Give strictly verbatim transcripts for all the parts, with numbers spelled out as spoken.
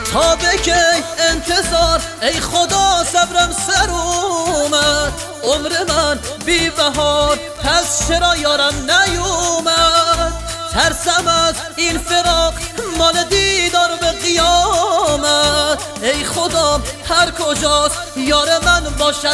تا به کی انتظار ای خدا صبرم سر اومد، عمر من بی بهار پس چرا یارم نیومد. ترسم از این فراق مال دیدار به قیامت، ای خدا هر کجاست یار من باشد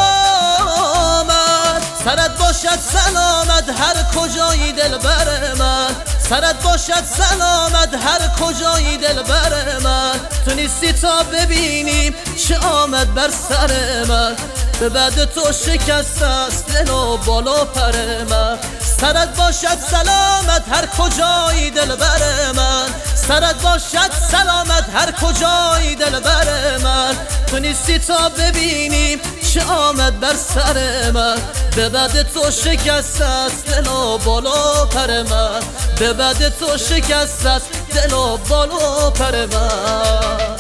سلامت. سرت باشد سلامت هر کجایی دلبر من، سرت باشد سلامت هر کجایی دلبر من. تو نیستی تا ببینیم چه آمد بر سر من، به بعد تو شکست است دل و بالا پر من. سرت باشد سلامت هر کجایی دلبر من، سرت باشد سلامت هر کجایی دلبر من. تو نیستی تا ببینیم چه آمد بر سر من، به بعد تو شکست است دل و بالا پر من، به بعد تو شکست است دل و بالا پر من.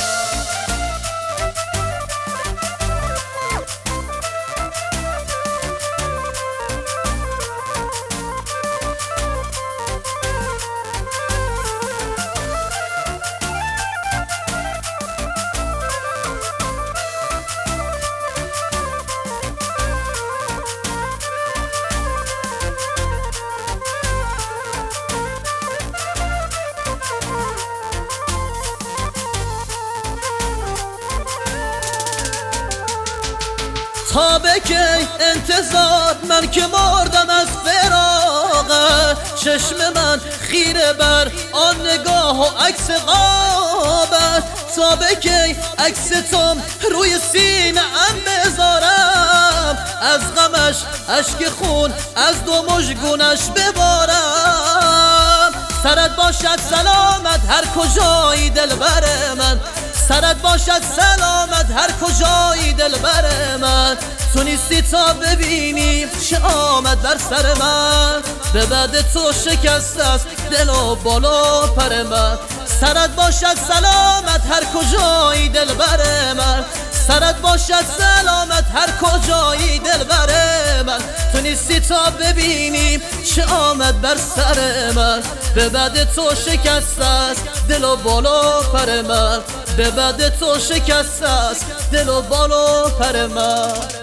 تا به کی انتظار من که مردم از فراقه، چشم من خیره بر آن نگاه و عکس قابه. تا به کی عکس توم روی سینه ام بذارم، از غمش اشک خون از دو مژگونش ببارم. سرت باشد سلامت هر کجایی دلبر من، سرت باشد سلامت هر کجایی دلبر من. تو نیستی تا ببینیم چه آمد بر سر من، به بعد تو شکست است دل و بالا پر من. سرت باشد سلامت هر کجایی دلبر من، سرت باشد سلامت هر کجایی دلبر من. تو نیستی تا ببینیم چه آمد بر سر من، به بعد تو شکست است دل و بالا پر من، به بعد تو شکست است دل و بالا پر من.